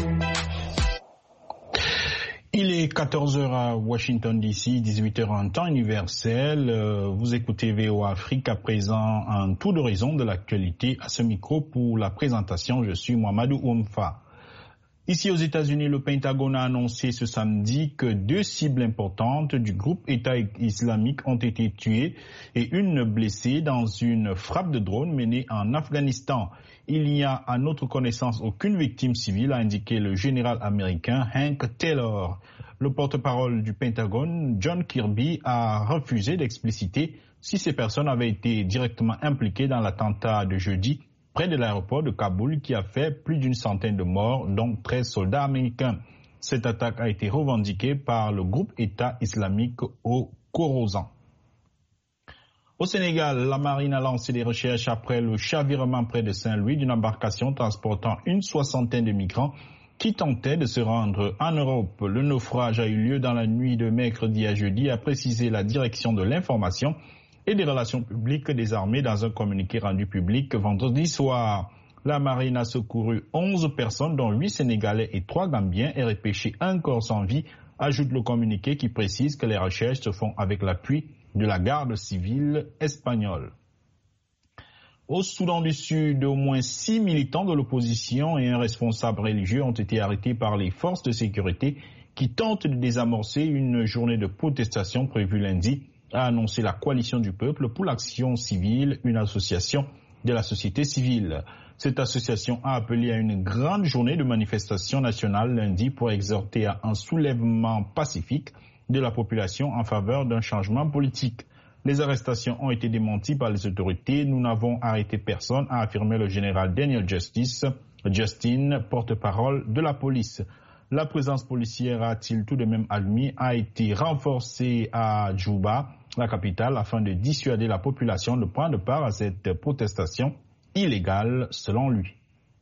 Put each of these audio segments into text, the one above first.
Il est 14h à Washington DC, 18h en temps universel. Vous écoutez VOA Afrique, à présent un tour d'horizon de l'actualité. À ce micro pour la présentation, je suis Mohamedou Oumfa. Ici aux États-Unis, le Pentagone a annoncé ce samedi que 2 cibles importantes du groupe État islamique ont été tuées et une blessée dans une frappe de drone menée en Afghanistan. Il n'y a à notre connaissance aucune victime civile, a indiqué le général américain Hank Taylor. Le porte-parole du Pentagone, John Kirby, a refusé d'expliciter si ces personnes avaient été directement impliquées dans l'attentat de jeudi près de l'aéroport de Kaboul qui a fait plus d'une centaine de morts, dont 13 soldats américains. Cette attaque a été revendiquée par le groupe État islamique au Khorasan. Au Sénégal, la marine a lancé des recherches après le chavirement près de Saint-Louis d'une embarcation transportant une soixantaine de migrants qui tentaient de se rendre en Europe. Le naufrage a eu lieu dans la nuit de mercredi à jeudi, a précisé la direction de l'information et des relations publiques des armées dans un communiqué rendu public vendredi soir. La marine a secouru 11 personnes, dont 8 Sénégalais et 3 Gambiens, et repêché un corps sans vie, ajoute le communiqué qui précise que les recherches se font avec l'appui de la garde civile espagnole. Au Soudan du Sud, au moins 6 militants de l'opposition et un responsable religieux ont été arrêtés par les forces de sécurité qui tentent de désamorcer une journée de protestation prévue lundi, a annoncé la Coalition du Peuple pour l'Action Civile, une association de la société civile. Cette association a appelé à une grande journée de manifestation nationale lundi pour exhorter à un soulèvement pacifique de la population en faveur d'un changement politique. Les arrestations ont été démenties par les autorités. Nous n'avons arrêté personne, a affirmé le général Daniel Justin, porte-parole de la police. La présence policière, a-t-il tout de même admis, a été renforcée à Djouba, la capitale, afin de dissuader la population de prendre part à cette protestation illégale, selon lui.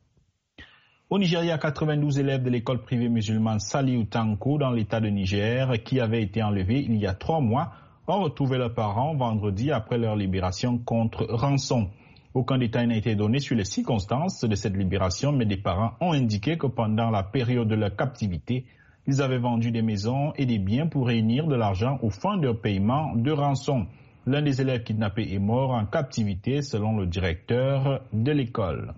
Au Nigeria, 92 élèves de l'école privée musulmane Saliu Tanko dans l'état de Niger, qui avaient été enlevés il y a 3 mois, ont retrouvé leurs parents vendredi après leur libération contre rançon. Aucun détail n'a été donné sur les circonstances de cette libération, mais des parents ont indiqué que pendant la période de leur captivité, ils avaient vendu des maisons et des biens pour réunir de l'argent au fonds de paiement de rançon. L'un des élèves kidnappés est mort en captivité, selon le directeur de l'école.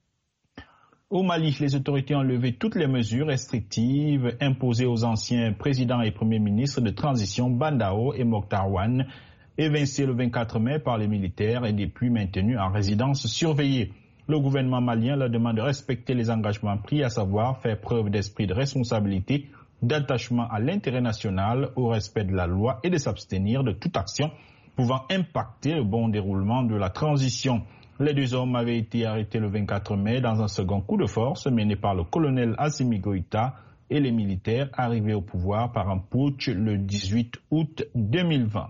Au Mali, les autorités ont levé toutes les mesures restrictives imposées aux anciens présidents et premiers ministres de transition Bandao et Mokhtar Wane, évincés le 24 mai par les militaires et depuis maintenus en résidence surveillée. Le gouvernement malien leur demande de respecter les engagements pris, à savoir faire preuve d'esprit de responsabilité, d'attachement à l'intérêt national, au respect de la loi et de s'abstenir de toute action pouvant impacter le bon déroulement de la transition. Les 2 hommes avaient été arrêtés le 24 mai dans un second coup de force mené par le colonel Assimi Goïta et les militaires arrivés au pouvoir par un putsch le 18 août 2020.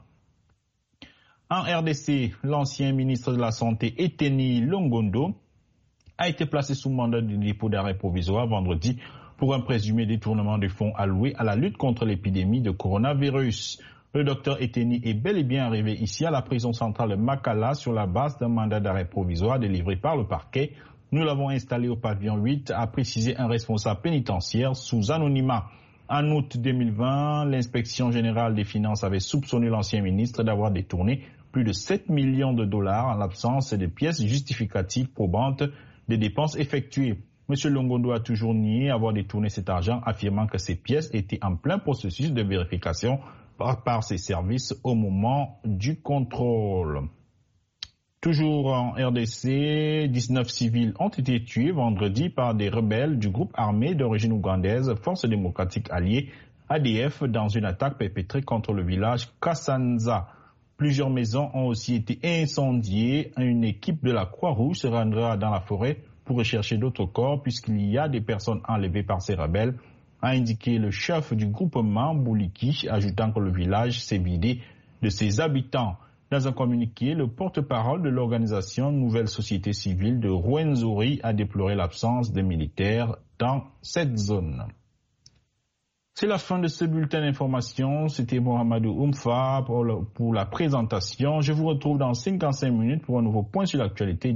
En RDC, l'ancien ministre de la Santé Eteni Longondo a été placé sous mandat de dépôt d'arrêt provisoire vendredi pour un présumé détournement de fonds alloués à la lutte contre l'épidémie de coronavirus. Le docteur Eteni est bel et bien arrivé ici à la prison centrale de Makala sur la base d'un mandat d'arrêt provisoire délivré par le parquet. Nous l'avons installé au pavillon 8, a précisé un responsable pénitentiaire sous anonymat. En août 2020, l'inspection générale des finances avait soupçonné l'ancien ministre d'avoir détourné plus de 7 millions de dollars en l'absence de pièces justificatives probantes des dépenses effectuées. M. Longondo a toujours nié avoir détourné cet argent, affirmant que ces pièces étaient en plein processus de vérification par ses services au moment du contrôle. Toujours en RDC, 19 civils ont été tués vendredi par des rebelles du groupe armé d'origine ougandaise Force démocratique alliée, ADF, dans une attaque perpétrée contre le village Kassanza. Plusieurs maisons ont aussi été incendiées. Une équipe de la Croix-Rouge se rendra dans la forêt pour rechercher d'autres corps puisqu'il y a des personnes enlevées par ces rebelles, a indiqué le chef du groupement Bouliki, ajoutant que le village s'est vidé de ses habitants. Dans un communiqué, le porte-parole de l'organisation Nouvelle Société Civile de Rwenzori a déploré l'absence des militaires dans cette zone. C'est la fin de ce bulletin d'information. C'était Mohamedou Oumfa pour la présentation. Je vous retrouve dans 55 minutes pour un nouveau point sur l'actualité.